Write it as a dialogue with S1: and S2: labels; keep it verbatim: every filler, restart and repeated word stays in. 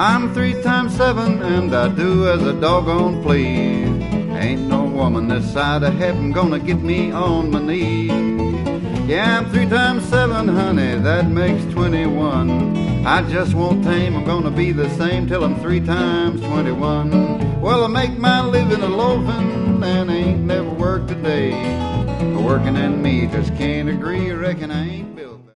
S1: I'm three times seven and I do as a doggone please. Ain't no woman this side of heaven gonna get me on my knees. Yeah, I'm three times seven, honey, that makes twenty-one. I just won't tame, I'm gonna be the same till I'm three times twenty-one. Well, I make my living a loafing and ain't never worked a day. Working and me just can't agree, reckon I ain't built.